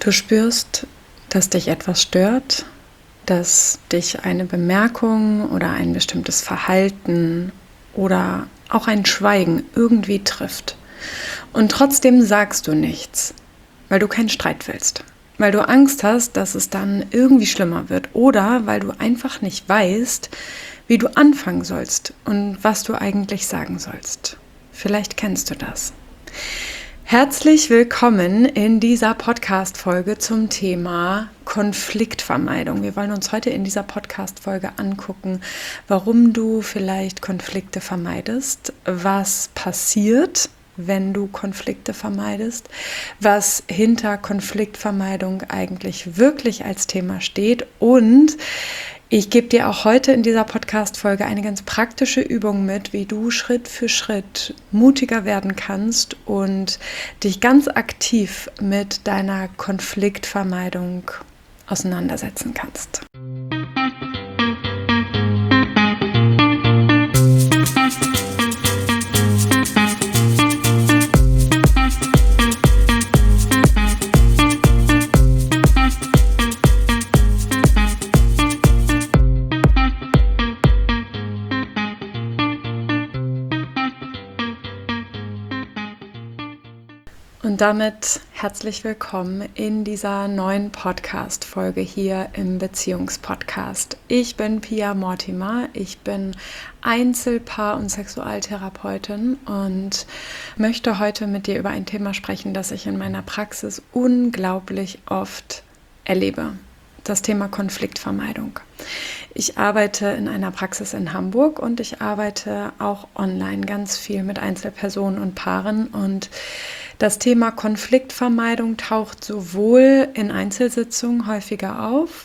Du spürst, dass dich etwas stört, dass dich eine Bemerkung oder ein bestimmtes Verhalten oder auch ein Schweigen irgendwie trifft. Und trotzdem sagst du nichts, weil du keinen Streit willst, weil du Angst hast, dass es dann irgendwie schlimmer wird oder weil du einfach nicht weißt, wie du anfangen sollst und was du eigentlich sagen sollst. Vielleicht kennst du das. Herzlich willkommen in dieser Podcast-Folge zum Thema Konfliktvermeidung. Wir wollen uns heute in dieser Podcast-Folge angucken, warum du vielleicht Konflikte vermeidest, was passiert, wenn du Konflikte vermeidest, was hinter Konfliktvermeidung eigentlich wirklich als Thema steht, und ich gebe dir auch heute in dieser Podcast-Folge eine ganz praktische Übung mit, wie du Schritt für Schritt mutiger werden kannst und dich ganz aktiv mit deiner Konfliktvermeidung auseinandersetzen kannst. Und damit herzlich willkommen in dieser neuen Podcast-Folge hier im Beziehungspodcast. Ich bin Pia Mortimer, ich bin Einzelpaar- und Sexualtherapeutin und möchte heute mit dir über ein Thema sprechen, das ich in meiner Praxis unglaublich oft erlebe. Das Thema Konfliktvermeidung. Ich arbeite in einer Praxis in Hamburg und ich arbeite auch online ganz viel mit Einzelpersonen und Paaren, und das Thema Konfliktvermeidung taucht sowohl in Einzelsitzungen häufiger auf,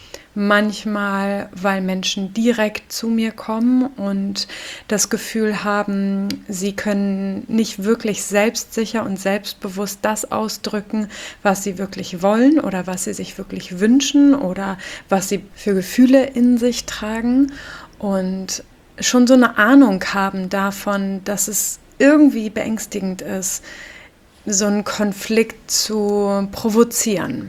manchmal, weil Menschen direkt zu mir kommen und das Gefühl haben, sie können nicht wirklich selbstsicher und selbstbewusst das ausdrücken, was sie wirklich wollen oder was sie sich wirklich wünschen oder was sie für Gefühle in sich tragen, und schon so eine Ahnung haben davon, dass es irgendwie beängstigend ist, so einen Konflikt zu provozieren.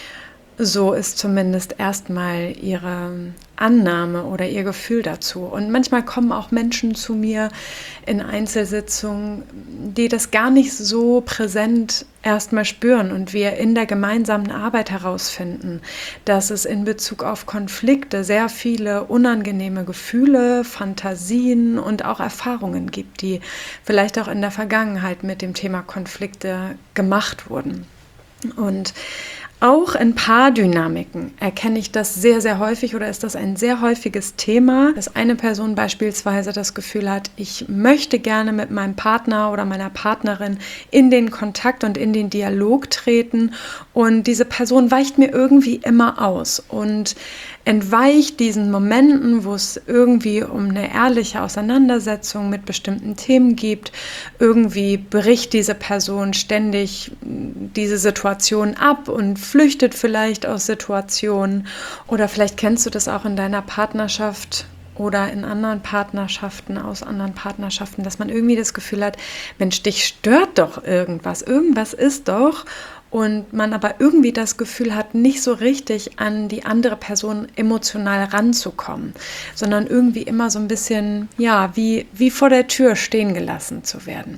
So ist zumindest erstmal ihre Annahme oder ihr Gefühl dazu. Und manchmal kommen auch Menschen zu mir in Einzelsitzungen, die das gar nicht so präsent erstmal spüren, und wir in der gemeinsamen Arbeit herausfinden, dass es in Bezug auf Konflikte sehr viele unangenehme Gefühle, Fantasien und auch Erfahrungen gibt, die vielleicht auch in der Vergangenheit mit dem Thema Konflikte gemacht wurden. Und auch in Paardynamiken erkenne ich das sehr, sehr häufig, oder ist das ein sehr häufiges Thema, dass eine Person beispielsweise das Gefühl hat, ich möchte gerne mit meinem Partner oder meiner Partnerin in den Kontakt und in den Dialog treten, und diese Person weicht mir irgendwie immer aus und entweicht diesen Momenten, wo es irgendwie um eine ehrliche Auseinandersetzung mit bestimmten Themen geht. Irgendwie bricht diese Person ständig diese Situation ab und flüchtet vielleicht aus Situationen. Oder vielleicht kennst du das auch in deiner Partnerschaft oder in anderen Partnerschaften, aus anderen Partnerschaften, dass man irgendwie das Gefühl hat, Mensch, dich stört doch irgendwas ist doch. Und man aber irgendwie das Gefühl hat, nicht so richtig an die andere Person emotional ranzukommen, sondern irgendwie immer so ein bisschen, ja, wie vor der Tür stehen gelassen zu werden.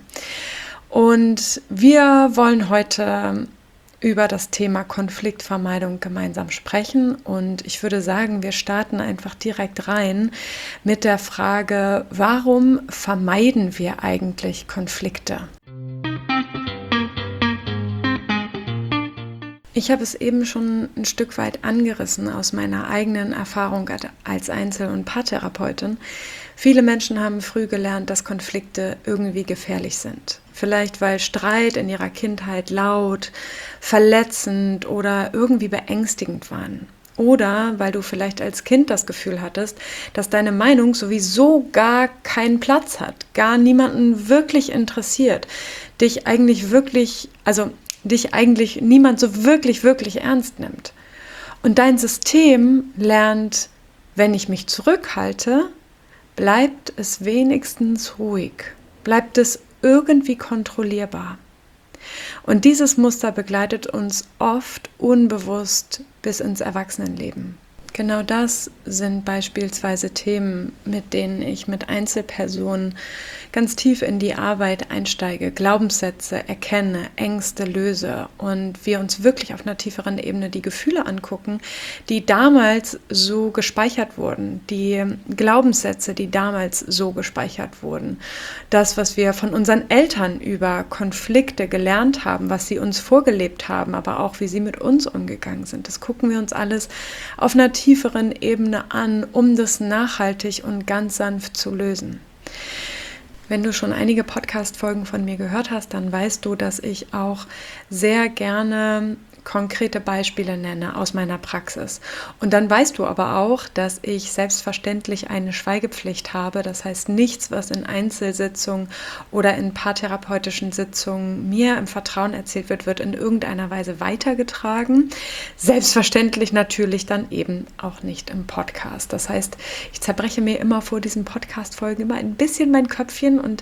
Und wir wollen heute über das Thema Konfliktvermeidung gemeinsam sprechen, und ich würde sagen, wir starten einfach direkt rein mit der Frage, warum vermeiden wir eigentlich Konflikte? Ich habe es eben schon ein Stück weit angerissen aus meiner eigenen Erfahrung als Einzel- und Paartherapeutin. Viele Menschen haben früh gelernt, dass Konflikte irgendwie gefährlich sind. Vielleicht weil Streit in ihrer Kindheit laut, verletzend oder irgendwie beängstigend waren. Oder weil du vielleicht als Kind das Gefühl hattest, dass deine Meinung sowieso gar keinen Platz hat, gar niemanden wirklich interessiert, dich eigentlich niemand so wirklich ernst nimmt. Und dein System lernt, wenn ich mich zurückhalte, bleibt es wenigstens ruhig, bleibt es irgendwie kontrollierbar. Und dieses Muster begleitet uns oft unbewusst bis ins Erwachsenenleben. Genau das sind beispielsweise Themen, mit denen ich mit Einzelpersonen ganz tief in die Arbeit einsteige, Glaubenssätze erkenne, Ängste löse und wir uns wirklich auf einer tieferen Ebene die Gefühle angucken, die damals so gespeichert wurden, die Glaubenssätze, die damals so gespeichert wurden, das, was wir von unseren Eltern über Konflikte gelernt haben, was sie uns vorgelebt haben, aber auch wie sie mit uns umgegangen sind. Das gucken wir uns alles auf einer tieferen Ebene an, um das nachhaltig und ganz sanft zu lösen. Wenn du schon einige Podcast-Folgen von mir gehört hast, dann weißt du, dass ich auch sehr gerne konkrete Beispiele nenne aus meiner Praxis. Und dann weißt du aber auch, dass ich selbstverständlich eine Schweigepflicht habe. Das heißt, nichts, was in Einzelsitzungen oder in paartherapeutischen Sitzungen mir im Vertrauen erzählt wird, wird in irgendeiner Weise weitergetragen. Selbstverständlich natürlich dann eben auch nicht im Podcast. Das heißt, ich zerbreche mir immer vor diesen Podcast-Folgen immer ein bisschen mein Köpfchen und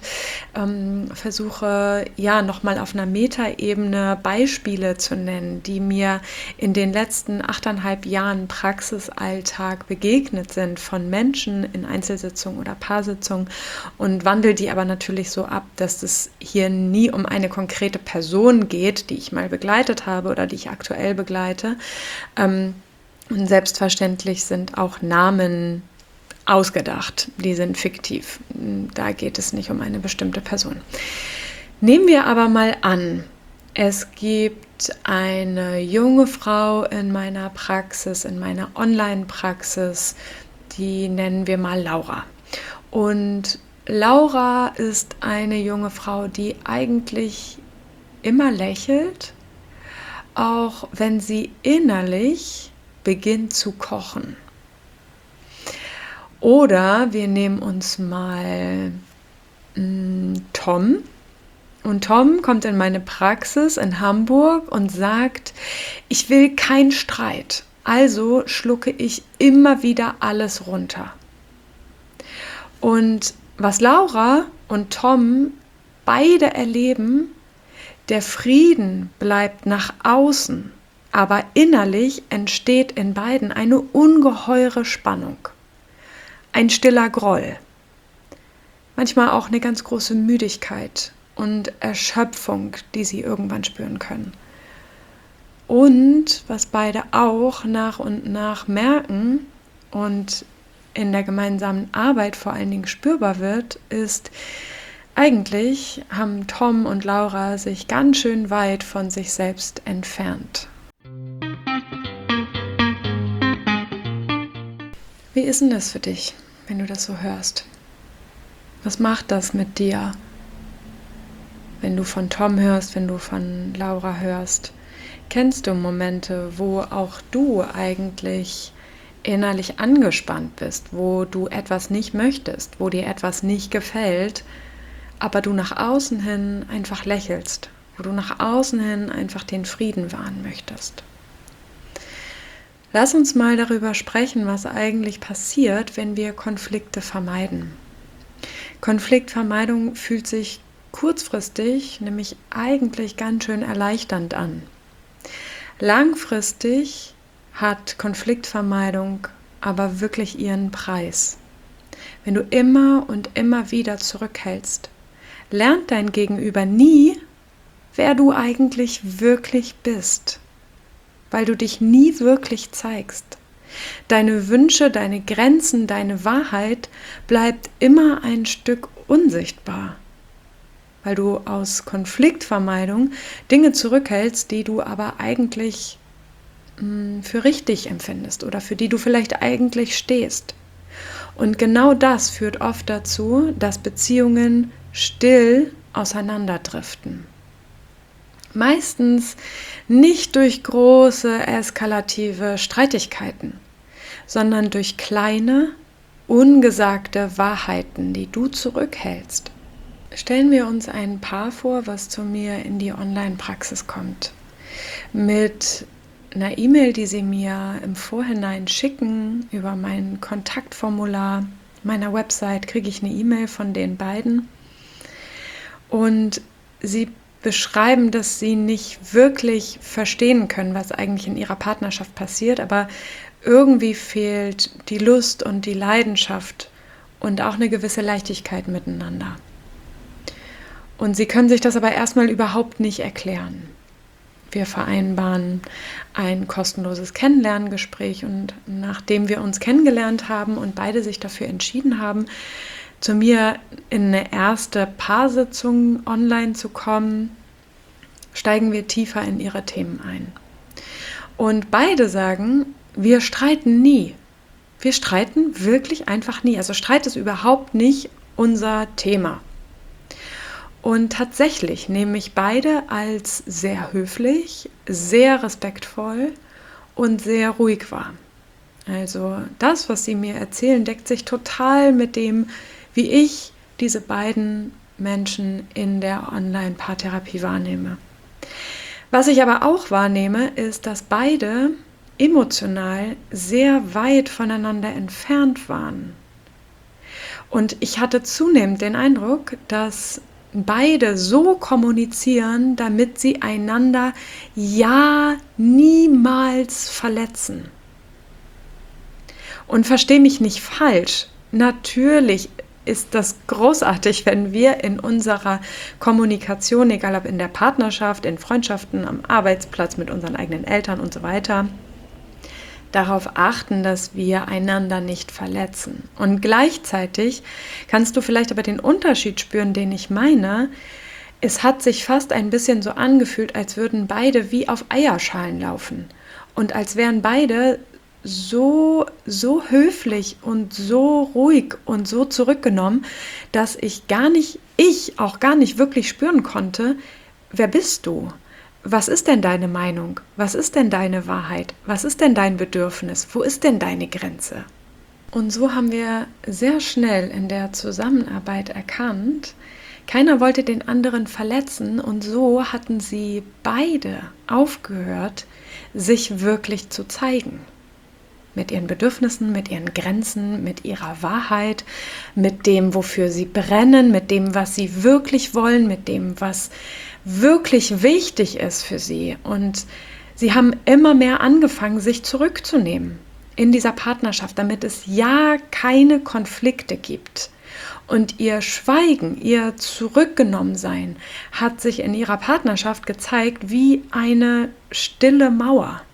versuche nochmal auf einer Metaebene Beispiele zu nennen, die mir in den letzten 8,5 Jahren Praxisalltag begegnet sind von Menschen in Einzelsitzungen oder Paarsitzungen und wandle die aber natürlich so ab, dass es hier nie um eine konkrete Person geht, die ich mal begleitet habe oder die ich aktuell begleite. Und selbstverständlich sind auch Namen ausgedacht, die sind fiktiv. Da geht es nicht um eine bestimmte Person. Nehmen wir aber mal an, es gibt eine junge Frau in meiner Praxis, in meiner Online-Praxis, die nennen wir mal Laura. Und Laura ist eine junge Frau, die eigentlich immer lächelt, auch wenn sie innerlich beginnt zu kochen. Oder wir nehmen uns mal Tom. Und Tom kommt in meine Praxis in Hamburg und sagt, ich will keinen Streit, also schlucke ich immer wieder alles runter. Und was Laura und Tom beide erleben, der Frieden bleibt nach außen, aber innerlich entsteht in beiden eine ungeheure Spannung, ein stiller Groll, manchmal auch eine ganz große Müdigkeit und Erschöpfung, die sie irgendwann spüren können. Und was beide auch nach und nach merken und in der gemeinsamen Arbeit vor allen Dingen spürbar wird, ist, eigentlich haben Tom und Laura sich ganz schön weit von sich selbst entfernt. Wie ist denn das für dich, wenn du das so hörst? Was macht das mit dir? Wenn du von Tom hörst, wenn du von Laura hörst, kennst du Momente, wo auch du eigentlich innerlich angespannt bist, wo du etwas nicht möchtest, wo dir etwas nicht gefällt, aber du nach außen hin einfach lächelst, wo du nach außen hin einfach den Frieden wahren möchtest? Lass uns mal darüber sprechen, was eigentlich passiert, wenn wir Konflikte vermeiden. Konfliktvermeidung fühlt sich kurzfristig nämlich eigentlich ganz schön erleichternd an. Langfristig hat Konfliktvermeidung aber wirklich ihren Preis. Wenn du immer und immer wieder zurückhältst, lernt dein Gegenüber nie, wer du eigentlich wirklich bist, weil du dich nie wirklich zeigst. Deine Wünsche, deine Grenzen, deine Wahrheit bleibt immer ein Stück unsichtbar, weil du aus Konfliktvermeidung Dinge zurückhältst, die du aber eigentlich für richtig empfindest oder für die du vielleicht eigentlich stehst. Und genau das führt oft dazu, dass Beziehungen still auseinanderdriften. Meistens nicht durch große eskalative Streitigkeiten, sondern durch kleine, ungesagte Wahrheiten, die du zurückhältst. Stellen wir uns ein Paar vor, was zu mir in die Online-Praxis kommt. Mit einer E-Mail, die sie mir im Vorhinein schicken, über mein Kontaktformular meiner Website kriege ich eine E-Mail von den beiden. Und sie beschreiben, dass sie nicht wirklich verstehen können, was eigentlich in ihrer Partnerschaft passiert, aber irgendwie fehlt die Lust und die Leidenschaft und auch eine gewisse Leichtigkeit miteinander. Und sie können sich das aber erstmal überhaupt nicht erklären. Wir vereinbaren ein kostenloses Kennenlerngespräch und nachdem wir uns kennengelernt haben und beide sich dafür entschieden haben, zu mir in eine erste Paarsitzung online zu kommen, steigen wir tiefer in ihre Themen ein. Und beide sagen, wir streiten nie. Wir streiten wirklich einfach nie. Also Streit ist überhaupt nicht unser Thema. Und tatsächlich nehme ich beide als sehr höflich, sehr respektvoll und sehr ruhig wahr. Also das, was sie mir erzählen, deckt sich total mit dem, wie ich diese beiden Menschen in der Online-Paartherapie wahrnehme. Was ich aber auch wahrnehme, ist, dass beide emotional sehr weit voneinander entfernt waren. Und ich hatte zunehmend den Eindruck, dass beide so kommunizieren, damit sie einander ja niemals verletzen. Und versteh mich nicht falsch, natürlich ist das großartig, wenn wir in unserer Kommunikation, egal ob in der Partnerschaft, in Freundschaften, am Arbeitsplatz, mit unseren eigenen Eltern und so weiter, darauf achten, dass wir einander nicht verletzen. Und gleichzeitig kannst du vielleicht aber den Unterschied spüren, den ich meine. Es hat sich fast ein bisschen so angefühlt, als würden beide wie auf Eierschalen laufen und als wären beide so höflich und so ruhig und so zurückgenommen, dass ich auch gar nicht wirklich spüren konnte, wer bist du? Was ist denn deine Meinung? Was ist denn deine Wahrheit? Was ist denn dein Bedürfnis? Wo ist denn deine Grenze? Und so haben wir sehr schnell in der Zusammenarbeit erkannt, keiner wollte den anderen verletzen und so hatten sie beide aufgehört, sich wirklich zu zeigen. Mit ihren Bedürfnissen, mit ihren Grenzen, mit ihrer Wahrheit, mit dem, wofür sie brennen, mit dem, was sie wirklich wollen, mit dem, was wirklich wichtig ist für sie. Und sie haben immer mehr angefangen, sich zurückzunehmen in dieser Partnerschaft, damit es ja keine Konflikte gibt. Und ihr Schweigen, ihr Zurückgenommensein hat sich in ihrer Partnerschaft gezeigt wie eine stille Mauer.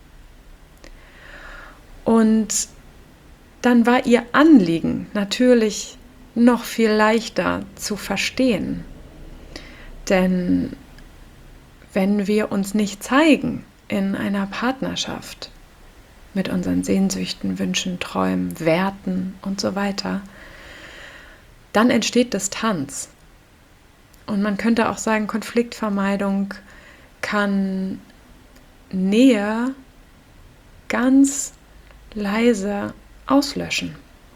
Und dann war ihr Anliegen natürlich noch viel leichter zu verstehen. Denn wenn wir uns nicht zeigen in einer Partnerschaft mit unseren Sehnsüchten, Wünschen, Träumen, Werten und so weiter, dann entsteht Distanz. Und man könnte auch sagen, Konfliktvermeidung kann Nähe ganz leise auslöschen,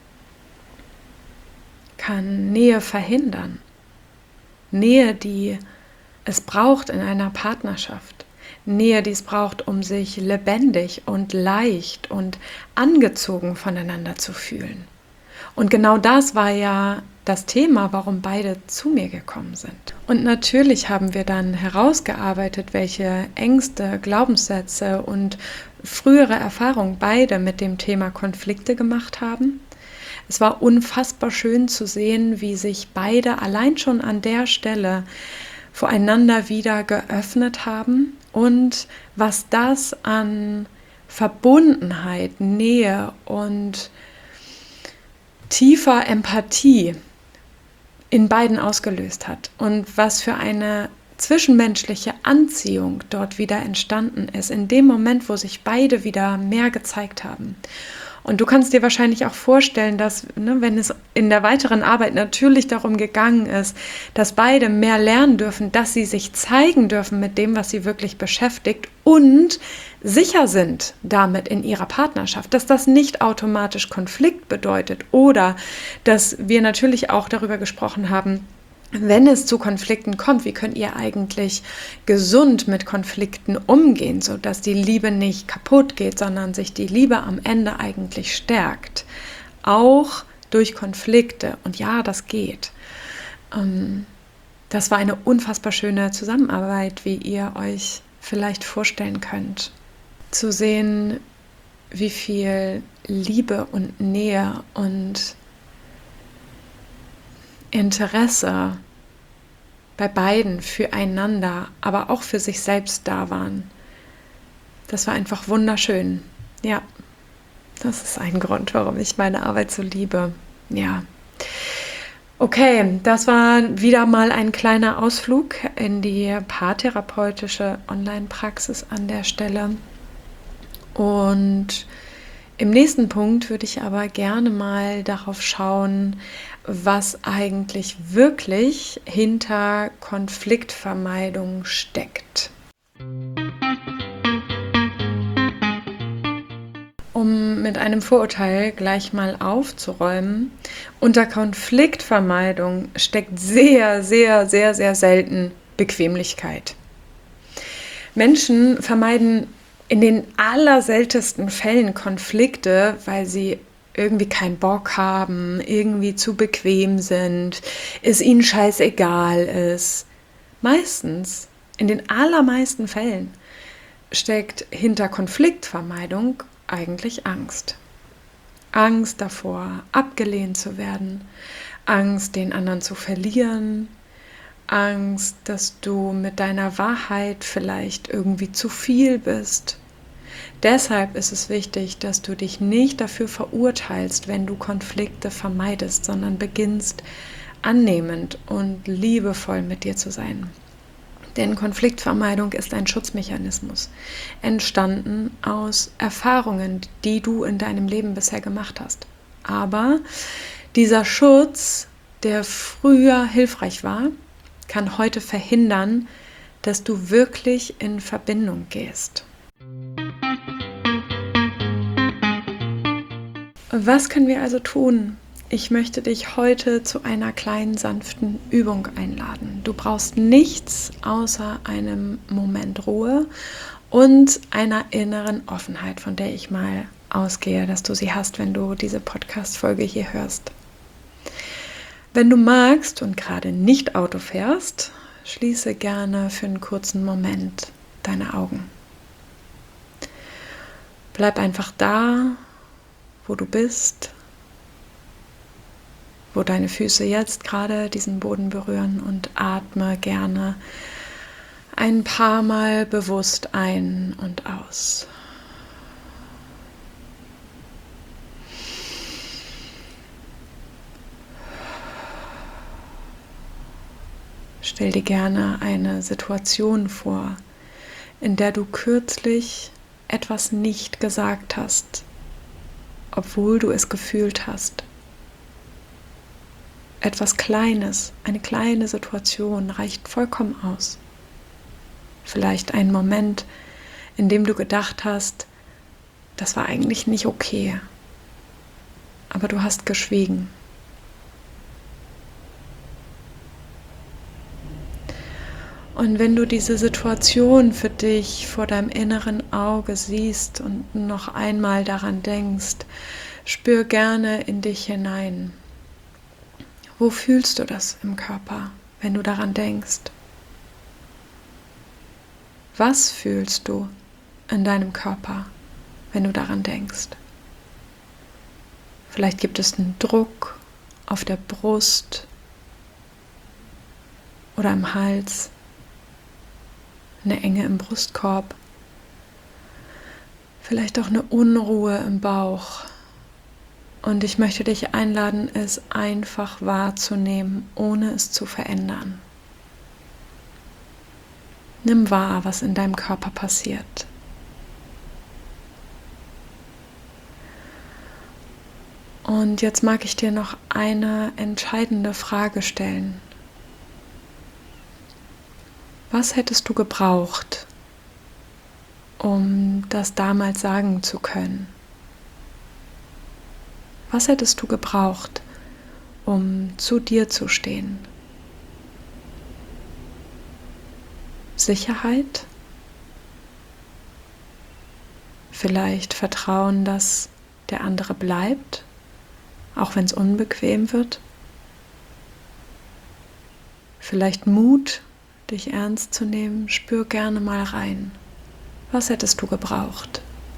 kann Nähe verhindern. Nähe, die es braucht in einer Partnerschaft. Nähe, die es braucht, um sich lebendig und leicht und angezogen voneinander zu fühlen. Und genau das war ja das Thema, warum beide zu mir gekommen sind. Und natürlich haben wir dann herausgearbeitet, welche Ängste, Glaubenssätze und frühere Erfahrungen beide mit dem Thema Konflikte gemacht haben. Es war unfassbar schön zu sehen, wie sich beide allein schon an der Stelle voreinander wieder geöffnet haben und was das an Verbundenheit, Nähe und tiefer Empathie in beiden ausgelöst hat und was für eine zwischenmenschliche Anziehung dort wieder entstanden ist, in dem Moment, wo sich beide wieder mehr gezeigt haben. Und du kannst dir wahrscheinlich auch vorstellen, dass, wenn es in der weiteren Arbeit natürlich darum gegangen ist, dass beide mehr lernen dürfen, dass sie sich zeigen dürfen mit dem, was sie wirklich beschäftigt und sicher sind damit in ihrer Partnerschaft, dass das nicht automatisch Konflikt bedeutet oder dass wir natürlich auch darüber gesprochen haben, wenn es zu Konflikten kommt, wie könnt ihr eigentlich gesund mit Konflikten umgehen, sodass die Liebe nicht kaputt geht, sondern sich die Liebe am Ende eigentlich stärkt, auch durch Konflikte. Und ja, das geht. Das war eine unfassbar schöne Zusammenarbeit, wie ihr euch vielleicht vorstellen könnt. Zu sehen, wie viel Liebe und Nähe und Interesse bei beiden füreinander, aber auch für sich selbst da waren. Das war einfach wunderschön. Ja, das ist ein Grund, warum ich meine Arbeit so liebe. Ja. Okay, das war wieder mal ein kleiner Ausflug in die paartherapeutische Online-Praxis an der Stelle. Und im nächsten Punkt würde ich aber gerne mal darauf schauen, was eigentlich wirklich hinter Konfliktvermeidung steckt. Um mit einem Vorurteil gleich mal aufzuräumen, unter Konfliktvermeidung steckt sehr, sehr, sehr, sehr selten Bequemlichkeit. Menschen vermeiden in den allerseltensten Fällen Konflikte, weil sie irgendwie keinen Bock haben, irgendwie zu bequem sind, es ihnen scheißegal ist. Meistens, in den allermeisten Fällen, steckt hinter Konfliktvermeidung eigentlich Angst. Angst davor, abgelehnt zu werden, Angst, den anderen zu verlieren, Angst, dass du mit deiner Wahrheit vielleicht irgendwie zu viel bist. Deshalb ist es wichtig, dass du dich nicht dafür verurteilst, wenn du Konflikte vermeidest, sondern beginnst annehmend und liebevoll mit dir zu sein. Denn Konfliktvermeidung ist ein Schutzmechanismus, entstanden aus Erfahrungen, die du in deinem Leben bisher gemacht hast. Aber dieser Schutz, der früher hilfreich war, kann heute verhindern, dass du wirklich in Verbindung gehst. Was können wir also tun? Ich möchte dich heute zu einer kleinen sanften Übung einladen. Du brauchst nichts außer einem Moment Ruhe und einer inneren Offenheit, von der ich mal ausgehe, dass du sie hast, wenn du diese Podcast-Folge hier hörst. Wenn du magst und gerade nicht Auto fährst, schließe gerne für einen kurzen Moment deine Augen. Bleib einfach da, wo du bist, wo deine Füße jetzt gerade diesen Boden berühren und atme gerne ein paar Mal bewusst ein und aus. Stell dir gerne eine Situation vor, in der du kürzlich etwas nicht gesagt hast, obwohl du es gefühlt hast. Etwas Kleines, eine kleine Situation reicht vollkommen aus. Vielleicht ein Moment, in dem du gedacht hast, das war eigentlich nicht okay, aber du hast geschwiegen. Und wenn du diese Situation für dich vor deinem inneren Auge siehst und noch einmal daran denkst, spür gerne in dich hinein. Wo fühlst du das im Körper, wenn du daran denkst? Was fühlst du in deinem Körper, wenn du daran denkst? Vielleicht gibt es einen Druck auf der Brust oder im Hals, eine Enge im Brustkorb, vielleicht auch eine Unruhe im Bauch. Und ich möchte dich einladen, es einfach wahrzunehmen, ohne es zu verändern. Nimm wahr, was in deinem Körper passiert. Und jetzt mag ich dir noch eine entscheidende Frage stellen. Was hättest du gebraucht, um das damals sagen zu können? Was hättest du gebraucht, um zu dir zu stehen? Sicherheit? Vielleicht Vertrauen, dass der andere bleibt, auch wenn es unbequem wird? vielleicht Mut, dich ernst zu nehmen. Spür gerne mal rein. Was hättest du gebraucht?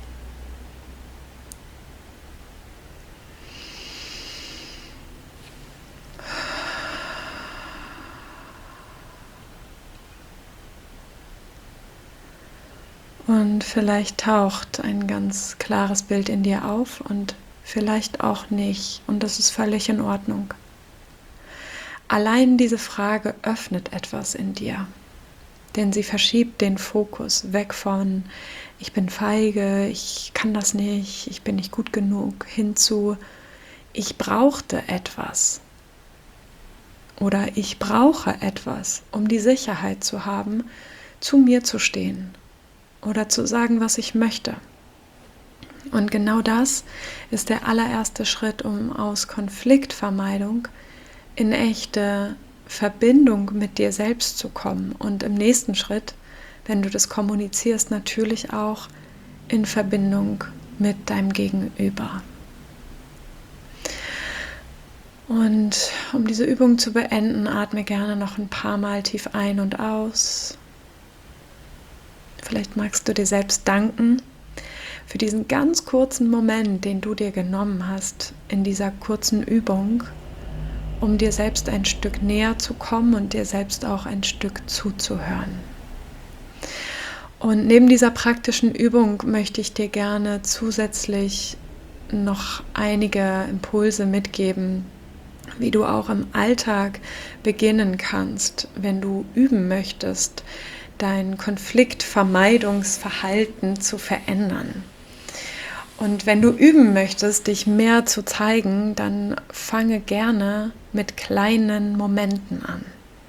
Und vielleicht taucht ein ganz klares Bild in dir auf und vielleicht auch nicht. Und das ist völlig in Ordnung. Allein diese Frage öffnet etwas in dir. Denn sie verschiebt den Fokus weg von ich bin feige, ich kann das nicht, ich bin nicht gut genug, hin zu ich brauchte etwas. Oder ich brauche etwas, um die Sicherheit zu haben, zu mir zu stehen. Oder zu sagen, was ich möchte. Und genau das ist der allererste Schritt, um aus Konfliktvermeidung in echte Verbindung mit dir selbst zu kommen. Und im nächsten Schritt, wenn du das kommunizierst, natürlich auch in Verbindung mit deinem Gegenüber. Und um diese Übung zu beenden, atme gerne noch ein paar Mal tief ein und aus. Vielleicht magst du dir selbst danken für diesen ganz kurzen Moment, den du dir genommen hast in dieser kurzen Übung, um dir selbst ein Stück näher zu kommen und dir selbst auch ein Stück zuzuhören. Und neben dieser praktischen Übung möchte ich dir gerne zusätzlich noch einige Impulse mitgeben, wie du auch im Alltag beginnen kannst, wenn du üben möchtest, dein Konfliktvermeidungsverhalten zu verändern. Und wenn du üben möchtest, dich mehr zu zeigen, dann fange gerne mit kleinen Momenten an.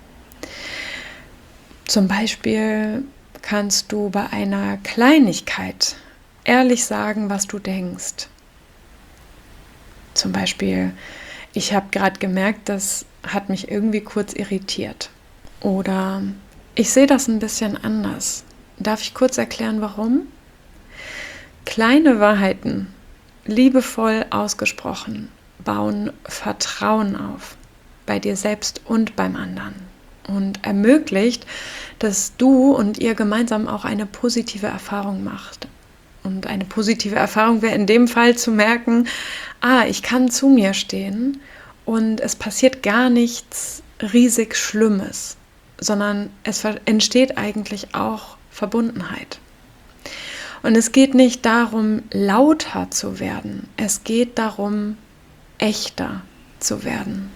Zum Beispiel kannst du bei einer Kleinigkeit ehrlich sagen, was du denkst. Zum Beispiel, ich habe gerade gemerkt, das hat mich irgendwie kurz irritiert. Oder ich sehe das ein bisschen anders. Darf ich kurz erklären, warum? Kleine Wahrheiten, liebevoll ausgesprochen, bauen Vertrauen auf, bei dir selbst und beim anderen. Und ermöglicht, dass du und ihr gemeinsam auch eine positive Erfahrung macht. Und eine positive Erfahrung wäre in dem Fall zu merken, ich kann zu mir stehen und es passiert gar nichts riesig Schlimmes, sondern es entsteht eigentlich auch Verbundenheit. Und es geht nicht darum, lauter zu werden, es geht darum, echter zu werden.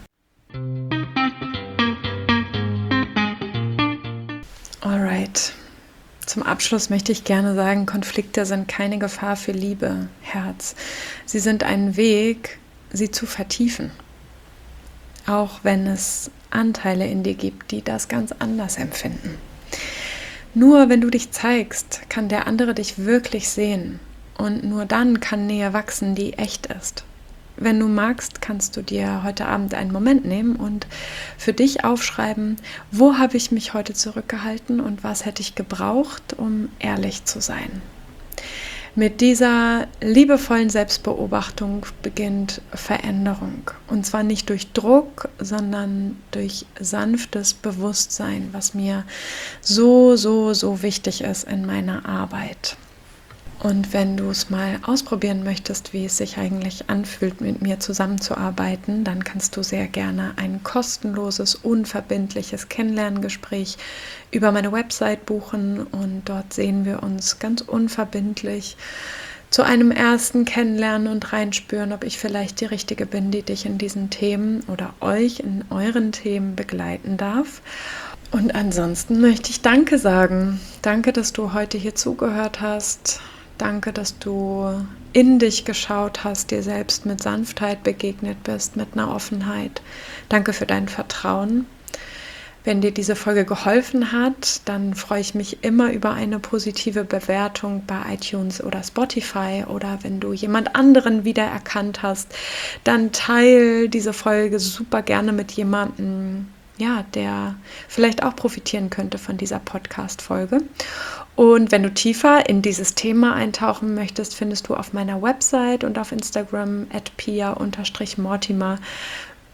Alright, zum Abschluss möchte ich gerne sagen, Konflikte sind keine Gefahr für Liebe, Herz. Sie sind ein Weg, sie zu vertiefen. Auch wenn es Anteile in dir gibt, die das ganz anders empfinden. Nur wenn du dich zeigst, kann der andere dich wirklich sehen. Und nur dann kann Nähe wachsen, die echt ist. Wenn du magst, kannst du dir heute Abend einen Moment nehmen und für dich aufschreiben, wo habe ich mich heute zurückgehalten und was hätte ich gebraucht, um ehrlich zu sein. Mit dieser liebevollen Selbstbeobachtung beginnt Veränderung. Und zwar nicht durch Druck, sondern durch sanftes Bewusstsein, was mir so wichtig ist in meiner Arbeit. Und wenn du es mal ausprobieren möchtest, wie es sich eigentlich anfühlt, mit mir zusammenzuarbeiten, dann kannst du sehr gerne ein kostenloses, unverbindliches Kennenlerngespräch über meine Website buchen. Und dort sehen wir uns ganz unverbindlich zu einem ersten Kennenlernen und reinspüren, ob ich vielleicht die Richtige bin, die dich in diesen Themen oder euch in euren Themen begleiten darf. Und ansonsten möchte ich Danke sagen. Danke, dass du heute hier zugehört hast. Danke, dass du in dich geschaut hast, dir selbst mit Sanftheit begegnet bist, mit einer Offenheit. Danke für dein Vertrauen. Wenn dir diese Folge geholfen hat, dann freue ich mich immer über eine positive Bewertung bei iTunes oder Spotify. Oder wenn du jemand anderen wiedererkannt hast, dann teile diese Folge super gerne mit jemandem, der vielleicht auch profitieren könnte von dieser Podcast-Folge. Und wenn du tiefer in dieses Thema eintauchen möchtest, findest du auf meiner Website und auf Instagram @pia_mortimer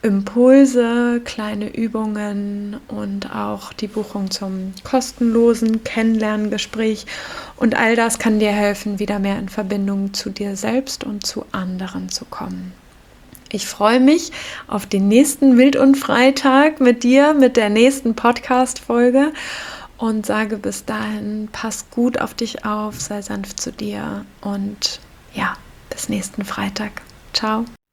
Impulse, kleine Übungen und auch die Buchung zum kostenlosen Kennenlerngespräch. Und all das kann dir helfen, wieder mehr in Verbindung zu dir selbst und zu anderen zu kommen. Ich freue mich auf den nächsten Wild- und Freitag mit dir, mit der nächsten Podcast-Folge und sage bis dahin, pass gut auf dich auf, sei sanft zu dir und ja, bis nächsten Freitag. Ciao.